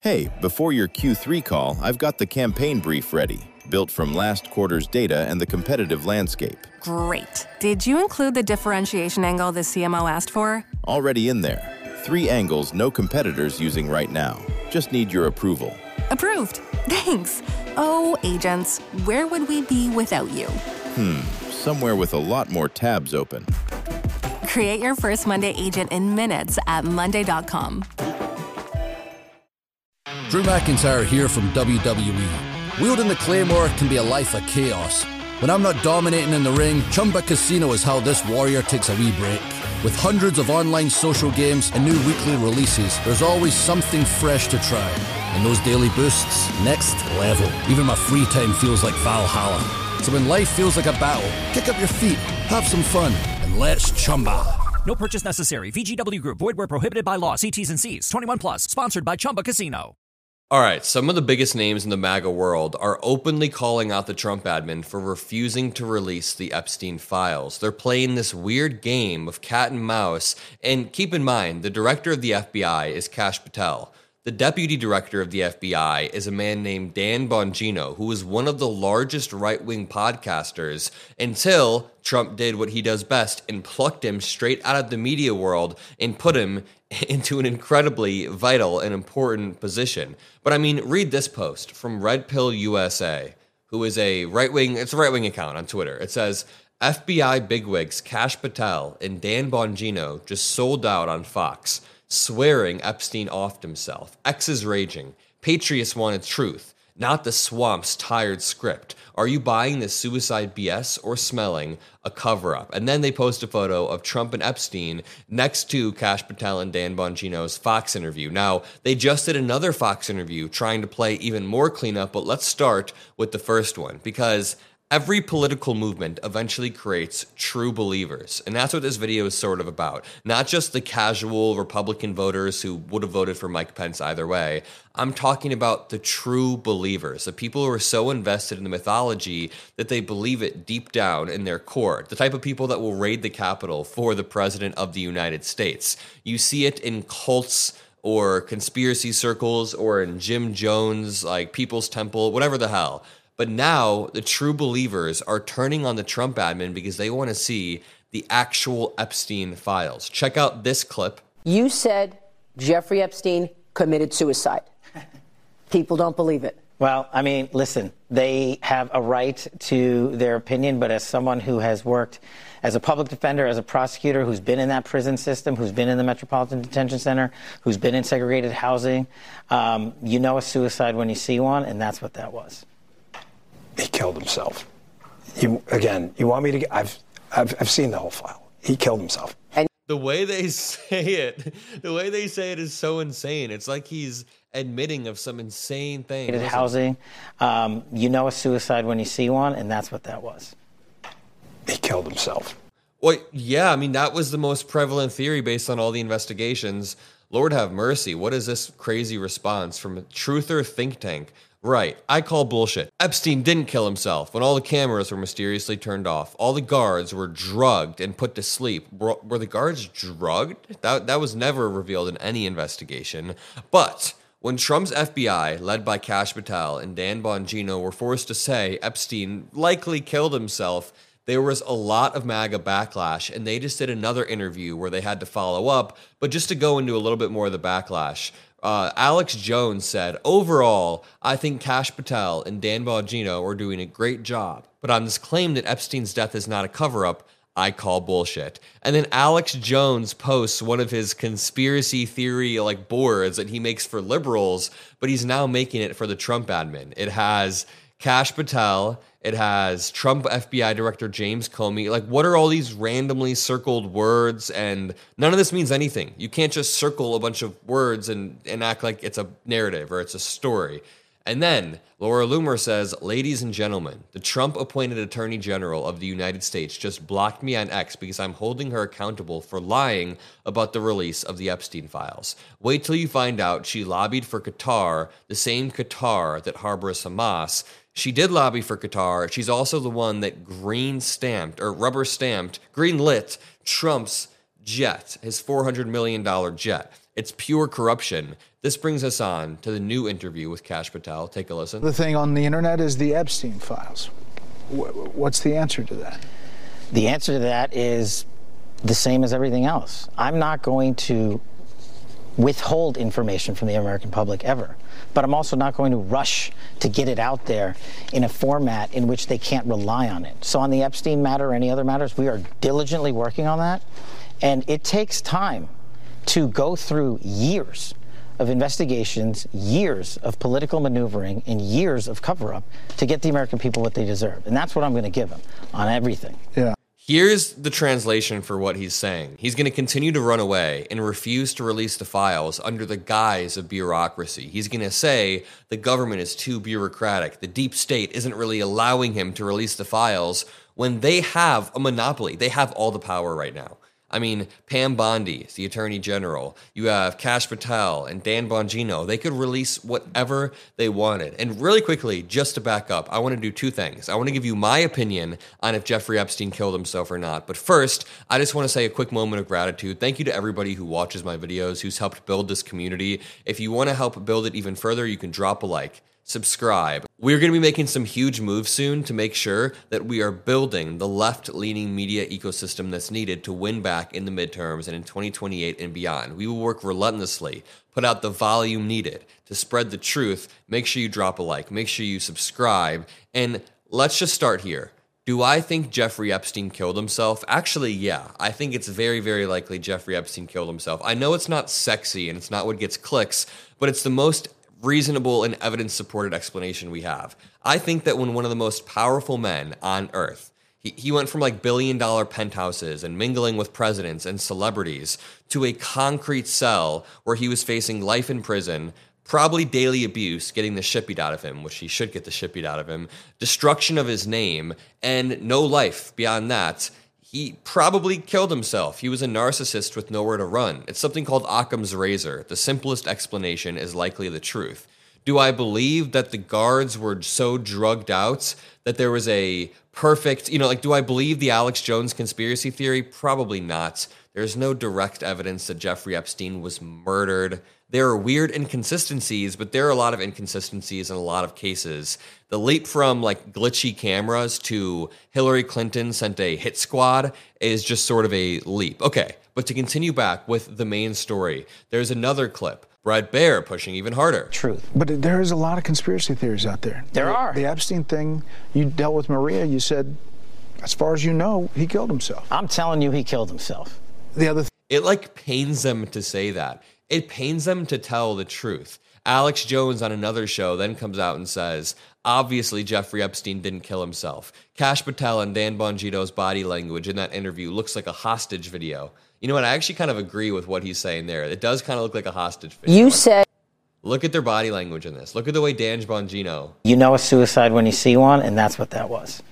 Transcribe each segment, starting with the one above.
Hey, before your Q3 call, I've got the campaign brief ready, built from last quarter's data and the competitive landscape. Great. Did you include the differentiation angle the CMO asked for? Already in there. 3 angles no competitors using right now. Just need your approval. Approved. Thanks. Oh, agents, where would we be without you? Somewhere with a lot more tabs open. Create your first Monday agent in minutes at monday.com. Drew McIntyre here from WWE. Wielding the Claymore can be a life of chaos. When I'm not dominating in the ring, Chumba Casino is how this warrior takes a wee break. With hundreds of online social games and new weekly releases, there's always something fresh to try. And those daily boosts, next level. Even my free time feels like Valhalla. So when life feels like a battle, kick up your feet, have some fun, and let's Chumba. No purchase necessary. VGW Group. Void where prohibited by law. See T's and C's. 21 plus. Sponsored by Chumba Casino. All right, some of the biggest names in the MAGA world are openly calling out the Trump admin for refusing to release the Epstein files. They're playing this weird game of cat and mouse, and keep in mind, the director of the FBI is Kash Patel. The deputy director of the FBI is a man named Dan Bongino, who was one of the largest right-wing podcasters until Trump did what he does best and plucked him straight out of the media world and put him into an incredibly vital and important position. But I mean, read this post from Red Pill USA, who is a right-wing account on Twitter. It says, FBI bigwigs Kash Patel and Dan Bongino just sold out on Fox, swearing Epstein offed himself. X is raging. Patriots wanted truth, not the swamp's tired script. Are you buying this suicide BS or smelling a cover-up? And then they post a photo of Trump and Epstein next to Kash Patel and Dan Bongino's Fox interview. Now, they just did another Fox interview trying to play even more cleanup, but let's start with the first one, because every political movement eventually creates true believers, and that's what this video is sort of about. Not just the casual Republican voters who would have voted for Mike Pence either way. I'm talking about the true believers, the people who are so invested in the mythology that they believe it deep down in their core, the type of people that will raid the Capitol for the President of the United States. You see it in cults or conspiracy circles or in Jim Jones, like People's Temple, whatever the hell. But now the true believers are turning on the Trump admin because they want to see the actual Epstein files. Check out this clip. You said Jeffrey Epstein committed suicide. People don't believe it. Well, I mean, listen, they have a right to their opinion, but as someone who has worked as a public defender, as a prosecutor, who's been in that prison system, who's been in the Metropolitan Detention Center, who's been in segregated housing, you know a suicide when you see one, and that's what that was. He killed himself. You want me to? I've seen the whole file. He killed himself. And the way they say it is so insane. It's like he's admitting of some insane thing. Housing, you know a suicide when you see one, and that's what that was. He killed himself. Well, yeah, I mean, that was the most prevalent theory based on all the investigations. Lord have mercy. What is this crazy response from a truther think tank? Right, I call bullshit. Epstein didn't kill himself when all the cameras were mysteriously turned off. All the guards were drugged and put to sleep. Were the guards drugged? That was never revealed in any investigation. But when Trump's FBI, led by Kash Patel and Dan Bongino, were forced to say Epstein likely killed himself, there was a lot of MAGA backlash, and they just did another interview where they had to follow up. But just to go into a little bit more of the backlash, Alex Jones said, overall, I think Kash Patel and Dan Bongino are doing a great job. But on this claim that Epstein's death is not a cover-up, I call bullshit. And then Alex Jones posts one of his conspiracy theory boards that he makes for liberals, but he's now making it for the Trump admin. It has Kash Patel, it has Trump FBI Director James Comey. What are all these randomly circled words? And none of this means anything. You can't just circle a bunch of words and act like it's a narrative or it's a story. And then Laura Loomer says, ladies and gentlemen, the Trump-appointed Attorney General of the United States just blocked me on X because I'm holding her accountable for lying about the release of the Epstein files. Wait till you find out she lobbied for Qatar, the same Qatar that harbors Hamas. She did lobby for Qatar. She's also the one that green-lit Trump's jet, his $400 million jet. It's pure corruption. This brings us on to the new interview with Kash Patel. Take a listen. The thing on the internet is the Epstein files. What's the answer to that? The answer to that is the same as everything else. I'm not going to withhold information from the American public ever, but I'm also not going to rush to get it out there in a format in which they can't rely on it. So on the Epstein matter or any other matters, we are diligently working on that, and it takes time to go through years of investigations, years of political maneuvering, and years of cover-up to get the American people what they deserve. And that's what I'm going to give them on everything. Yeah. Here's the translation for what he's saying. He's going to continue to run away and refuse to release the files under the guise of bureaucracy. He's going to say the government is too bureaucratic. The deep state isn't really allowing him to release the files when they have a monopoly. They have all the power right now. I mean, Pam Bondi is the Attorney General. You have Kash Patel and Dan Bongino. They could release whatever they wanted. And really quickly, just to back up, I want to do two things. I want to give you my opinion on if Jeffrey Epstein killed himself or not. But first, I just want to say a quick moment of gratitude. Thank you to everybody who watches my videos, who's helped build this community. If you want to help build it even further, you can drop a like. Subscribe. We're going to be making some huge moves soon to make sure that we are building the left-leaning media ecosystem that's needed to win back in the midterms and in 2028 and beyond. We will work relentlessly, put out the volume needed to spread the truth. Make sure you drop a like. Make sure you subscribe. And let's just start here. Do I think Jeffrey Epstein killed himself? Actually, yeah. I think it's very, very likely Jeffrey Epstein killed himself. I know it's not sexy and it's not what gets clicks, but it's the most reasonable and evidence-supported explanation we have. I think that when one of the most powerful men on earth, he went from like billion-dollar penthouses and mingling with presidents and celebrities to a concrete cell where he was facing life in prison, probably daily abuse, getting the shit beat out of him, which he should get the shit beat out of him, destruction of his name, and no life beyond that. He probably killed himself. He was a narcissist with nowhere to run. It's something called Occam's razor. The simplest explanation is likely the truth. Do I believe that the guards were so drugged out that there was a perfect, do I believe the Alex Jones conspiracy theory? Probably not. There's no direct evidence that Jeffrey Epstein was murdered. There are weird inconsistencies, but there are a lot of inconsistencies in a lot of cases. The leap from like glitchy cameras to Hillary Clinton sent a hit squad is just sort of a leap. Okay, but to continue back with the main story, there's another clip. Bret Baier pushing even harder. Truth. But there is a lot of conspiracy theories out there. There are. The Epstein thing, you dealt with Maria, you said, as far as you know, he killed himself. I'm telling you, he killed himself. The other It pains them to say that. It pains them to tell the truth. Alex Jones on another show then comes out and says, obviously Jeffrey Epstein didn't kill himself. Kash Patel and Dan Bongino's body language in that interview looks like a hostage video. You know what? I actually kind of agree with what he's saying there. It does kind of look like a hostage video. You said... Look at their body language in this. Look at the way Dan Bongino... You know a suicide when you see one, and that's what that was.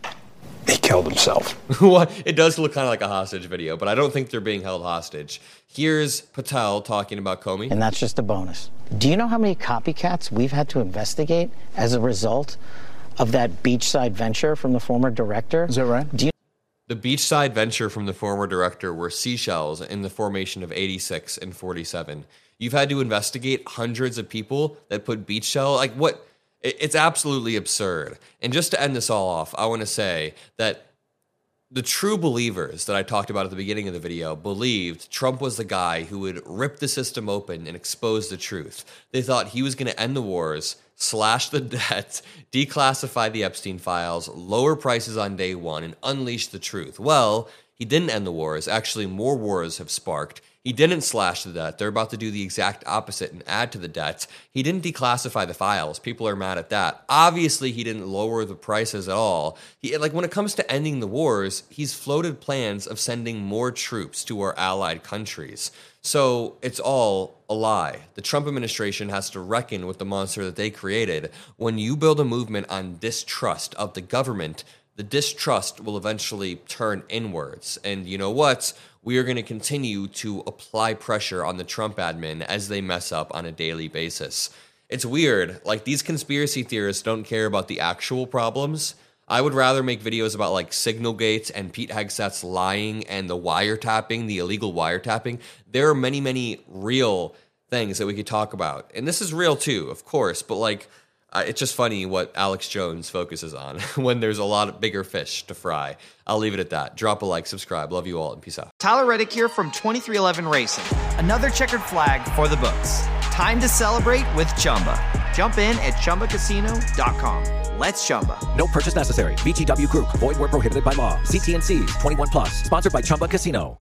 He killed himself. What? It does look kind of like a hostage video, but I don't think they're being held hostage. Here's Patel talking about Comey. And that's just a bonus. Do you know how many copycats we've had to investigate as a result of that beachside venture from the former director? Is that right? The beachside venture from the former director were seashells in the formation of 86 and 47. You've had to investigate hundreds of people that put beach shell. Like what? It's absolutely absurd. And just to end this all off, I want to say that the true believers that I talked about at the beginning of the video believed Trump was the guy who would rip the system open and expose the truth. They thought he was going to end the wars, slash the debt, declassify the Epstein files, lower prices on day one, and unleash the truth. Well, he didn't end the wars. Actually, more wars have sparked. He didn't slash the debt. They're about to do the exact opposite and add to the debt. He didn't declassify the files. People are mad at that. Obviously, he didn't lower the prices at all. When it comes to ending the wars, he's floated plans of sending more troops to our allied countries. So it's all a lie. The Trump administration has to reckon with the monster that they created. When you build a movement on distrust of the government, the distrust will eventually turn inwards. And you know what? We are going to continue to apply pressure on the Trump admin as they mess up on a daily basis. It's weird. These conspiracy theorists don't care about the actual problems. I would rather make videos about like Signalgate and Pete Hegseth's lying and the wiretapping, the illegal wiretapping. There are many, many real things that we could talk about. And this is real too, of course, but like, it's just funny what Alex Jones focuses on when there's a lot of bigger fish to fry. I'll leave it at that. Drop a like, subscribe. Love you all, and peace out. Tyler Reddick here from 23XI Racing. Another checkered flag for the books. Time to celebrate with Chumba. Jump in at ChumbaCasino.com. Let's Chumba. No purchase necessary. VGW Group. Void where prohibited by law. See T&Cs. 21+. Sponsored by Chumba Casino.